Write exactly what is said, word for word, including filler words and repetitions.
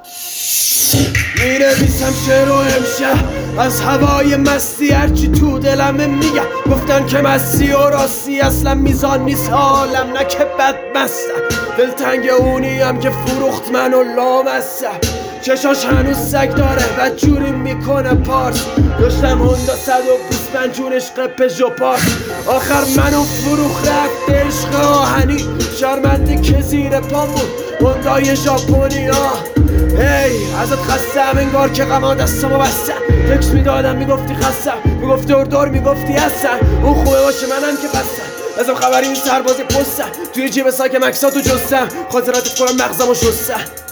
می نویسم شعر و امشب از هوای مستی هرچی تو دلمه میگم. گفتن که مستی و راستی اصلا میزان نیست حالم، نه که بد مستم. دلتنگ اونیم که فروخت من و لامستم. چشاش هنوز سگ داره و جوری میکنه پارس. داشتم هوندا صد و بیست پنجون عشق پژو پارس. آخر منو فروخ رفت عشق آهنی. شرمنده که زیر پام بود هوندای ژاپنی. آه هی ازت خستم انگار که غما دستمو بستم. تکس میدادم میگفتی خستم، میگفتی اردار میگفتی هستم. اون خوبه باشه منم که بستم. ازم خبری این سربازی پستم. توی جیب ساک مکساتو جستم. خاطراتت کنم مغزمو شستم.